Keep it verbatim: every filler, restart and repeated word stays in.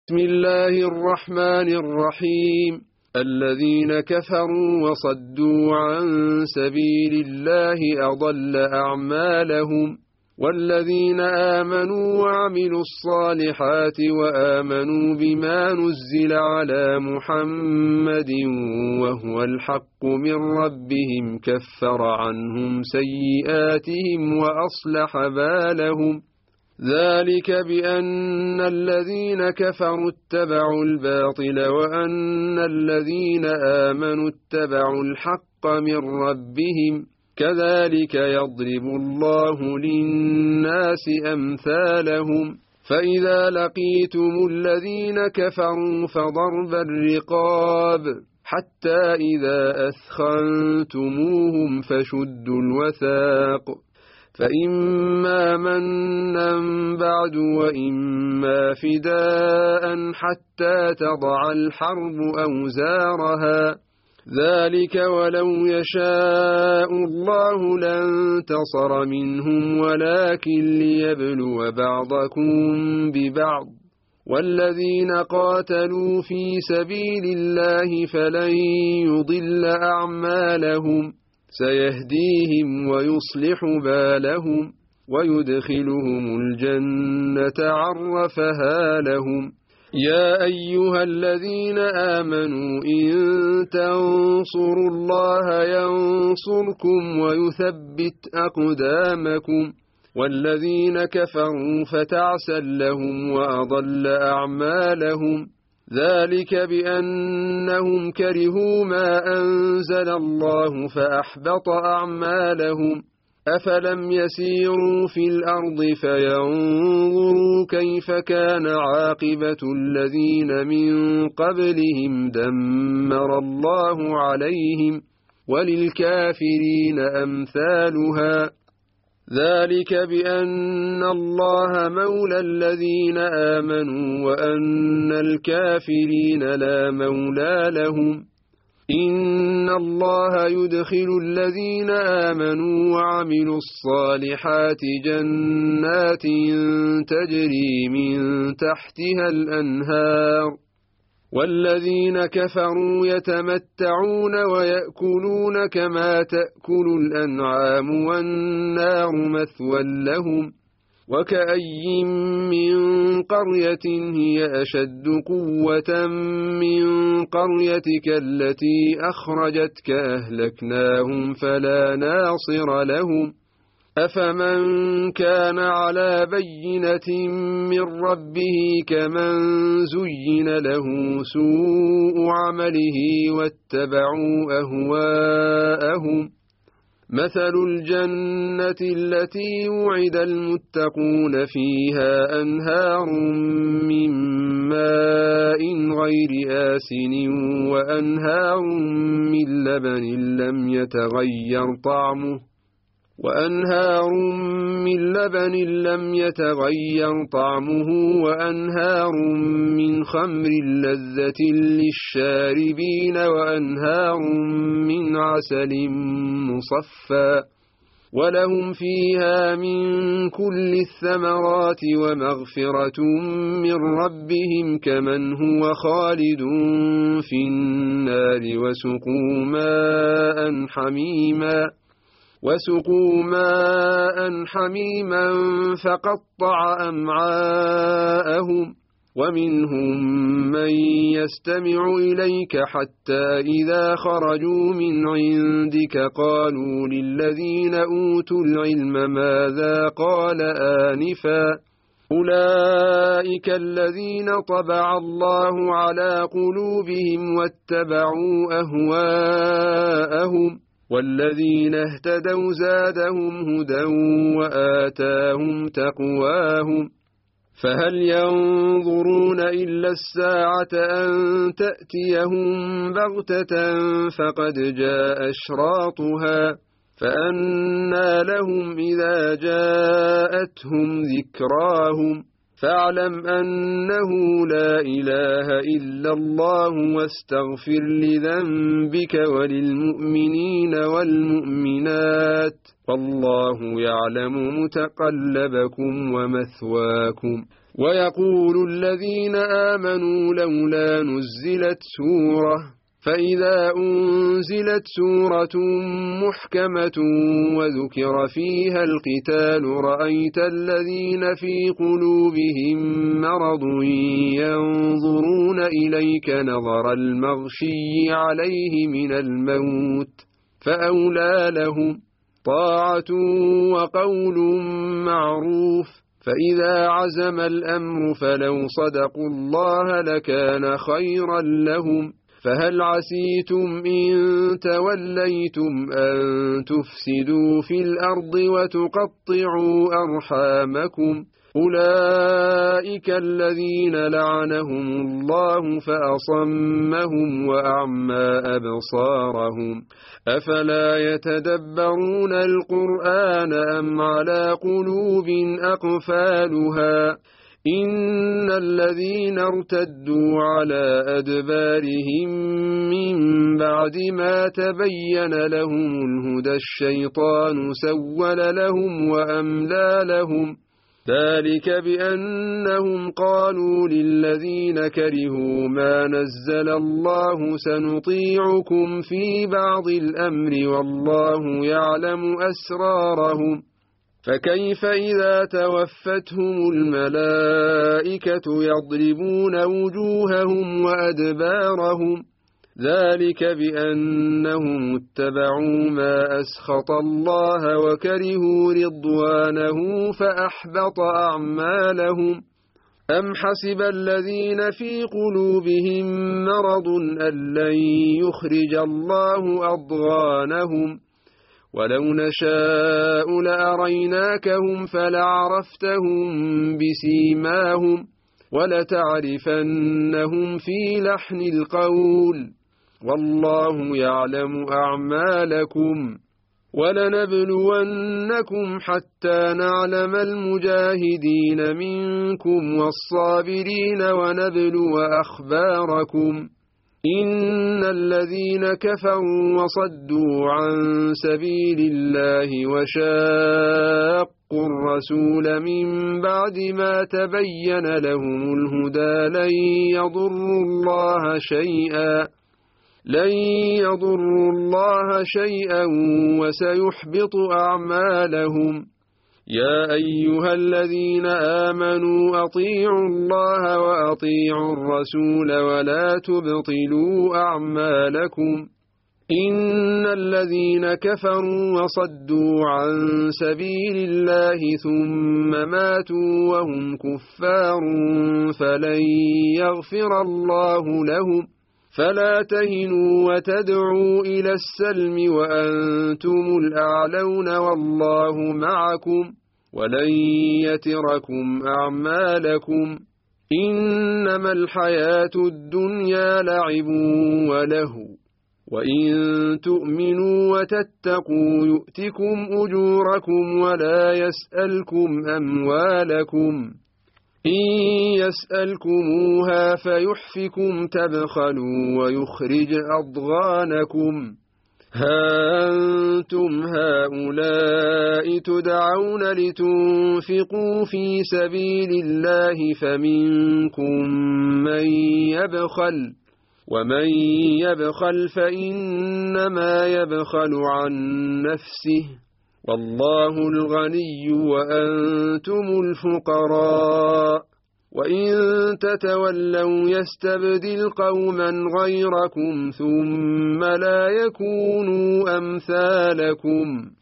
بسم الله الرحمن الرحيم. الذين كفروا وصدوا عن سبيل الله أضل أعمالهم، والذين آمنوا وعملوا الصالحات وآمنوا بما نزل على محمد وهو الحق من ربهم كفر عنهم سيئاتهم وأصلح بالهم. ذلك بأن الذين كفروا اتبعوا الباطل وأن الذين آمنوا اتبعوا الحق من ربهم، كذلك يضرب الله للناس أمثالهم. فإذا لقيتم الذين كفروا فضرب الرقاب حتى إذا أثخنتموهم فشدوا الوثاق، فإما منا بعد وإما فداء حتى تضع الحرب أوزارها، ذلك ولو يشاء الله لانتصر منهم ولكن ليبلو بعضكم ببعض، والذين قاتلوا في سبيل الله فلن يضل أعمالهم، سيهديهم ويصلح بالهم ويدخلهم الجنة عرفها لهم. يا أيها الذين آمنوا إن تنصروا الله ينصركم ويثبت أقدامكم، والذين كفروا فتعسا لهم وأضل أعمالهم، ذلك بأنهم كرهوا ما أنزل الله فأحبط أعمالهم. أفلم يسيروا في الأرض فينظروا كيف كان عاقبة الذين من قبلهم دمر الله عليهم، وللكافرين أمثالها، ذلك بأن الله مولى الذين آمنوا وأن الكافرين لا مولى لهم. إن الله يدخل الذين آمنوا وعملوا الصالحات جنات تجري من تحتها الأنهار، والذين كفروا يتمتعون ويأكلون كما تأكل الأنعام والنار مثوى لهم. وكأي من قرية هي أشد قوة من قريتك التي أخرجتك أهلكناهم فلا ناصر لهم. أفمن كان على بينة من ربه كمن زين له سوء عمله واتبعوا أهواءهم. مثل الجنة التي وعد المتقون فيها أنهار من ماء غير آسن وأنهار من لبن لم يتغير طعمه وأنهار من لبن لم يتغير طعمه وأنهار من خمر لذة للشاربين وأنهار من عسل مصفى، ولهم فيها من كل الثمرات ومغفرة من ربهم كمن هو خالد في النار وسقوا ماء حميما وسقوا ماء حميما فقطع أمعاءهم. ومنهم من يستمع إليك حتى إذا خرجوا من عندك قالوا للذين أوتوا العلم ماذا قال آنفا، أولئك الذين طبع الله على قلوبهم واتبعوا أهواءهم، والذين اهتدوا زادهم هدى وآتاهم تقواهم. فهل ينظرون إلا الساعة أن تأتيهم بغتة فقد جاء أشراطها، فأنى لهم إذا جاءتهم ذكراهم. فاعلم أنه لا إله إلا الله واستغفر لذنبك وللمؤمنين والمؤمنات، والله يعلم متقلبكم ومثواكم. ويقول الذين آمنوا لولا نزلت سورة فإذا أنزلت سورة محكمة وذكر فيها القتال رأيت الذين في قلوبهم مرض ينظرون إليك نظر المغشي عليه من الموت فأولى لهم طاعة وقول معروف فإذا عزم الأمر فلو صدقوا الله لكان خيرا لهم فهل عسيتم إن توليتم أن تفسدوا في الأرض وتقطعوا أرحامكم أولئك الذين لعنهم الله فأصمهم وأعمى أبصارهم أفلا يتدبرون القرآن أم على قلوب أقفالها إن الذين ارتدوا على أدبارهم من بعد ما تبين لهم الهدى الشيطان سول لهم وأملى لهم ذلك بأنهم قالوا للذين كرهوا ما نزل الله سنطيعكم في بعض الأمر والله يعلم أسرارهم فكيف إذا توفتهم الملائكة يضربون وجوههم وأدبارهم ذلك بأنهم اتبعوا ما أسخط الله وكرهوا رضوانه فأحبط أعمالهم أم حسب الذين في قلوبهم مرض أن لن يخرج الله أضغانهم ولو نشاء لأريناكهم فلعرفتهم بسيماهم ولتعرفنهم في لحن القول والله يعلم أعمالكم ولنبلونكم حتى نعلم المجاهدين منكم والصابرين ونبلو أخباركم إن الذين كفروا وصدوا عن سبيل الله وشاقوا الرسول من بعد ما تبين لهم الهدى لن يضروا الله شيئا لن يضروا الله شيئا وسيحبط أعمالهم يا أيها الذين آمنوا أطيعوا الله وأطيعوا الرسول ولا تبطلوا أعمالكم إن الذين كفروا وصدوا عن سبيل الله ثم ماتوا وهم كفار فلن يغفر الله لهم فلا تهنوا وتدعوا إلى السلم وأنتم الأعلون والله معكم ولن يتركم أعمالكم إنما الحياة الدنيا لعب وله وإن تؤمنوا وتتقوا يؤتكم أجوركم ولا يسألكم أموالكم إن يسألكموها فيحفكم تبخلوا ويخرج أضغانكم ها أنتم هؤلاء تدعون لتنفقوا في سبيل الله فمنكم من يبخل ومن يبخل فإنما يبخل عن نفسه والله الغني وأنتم الفقراء وإن تتولوا يستبدل قوما غيركم ثم لا يكونوا أمثالكم